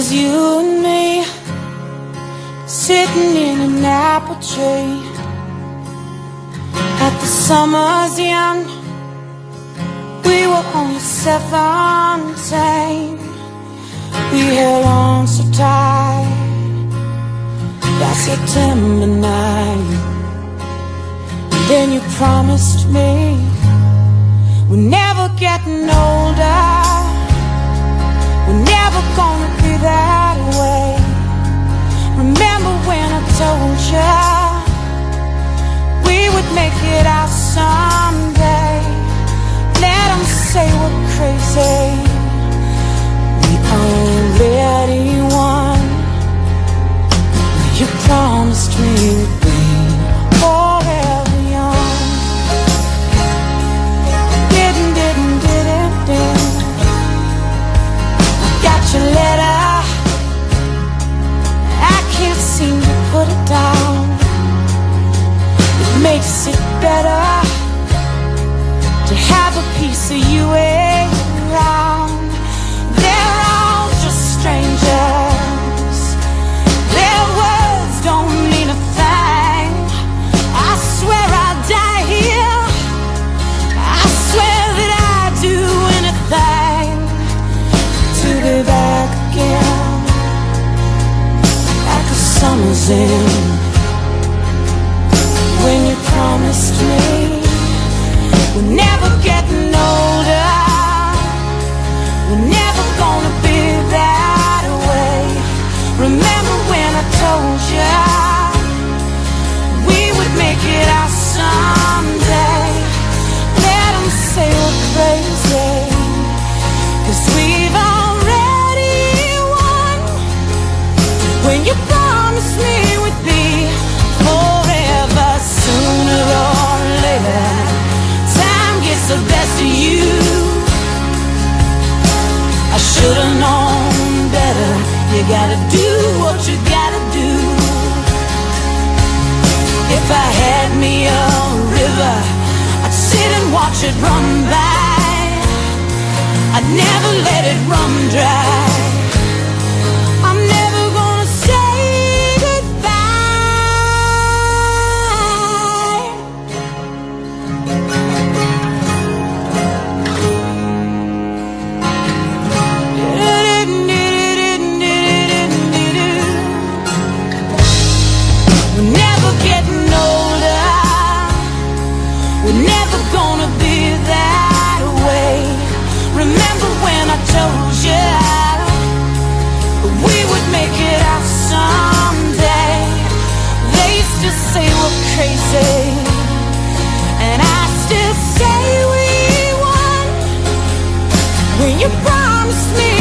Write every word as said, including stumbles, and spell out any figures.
was you and me, sitting in an apple tree at the summer's end. We were only seventeen. We held on so tight that September night. Then you promised me we're never getting older, we're never gonna be that way. Remember when I told you we would make it out someday? Let them say we're crazy, we already won. You promised me we'd be forever young. Didn't, didn't, didn't, didn't. I got your letter, I can't seem to put it down. It makes it better to have a piece of you around. They're all just strangers, their words don't mean a thing. I swear I'll die here, I swear that I'd do anything to be back again at the summer's end. When you promised me we're never getting older, we're never gonna be that way. Remember when I told you we would make it out someday? Let them say we're crazy, 'cause we've already won. When you promised me we'd be forever, sooner or later the best of you. I should've known better. You gotta do what you gotta do. If I had me a river, I'd sit and watch it run by. I'd never let it run dry. I'm never gonna say we're never gonna be that way. Remember when I told you we would make it out someday? They used to say we're crazy, and I still say we won. When you promised me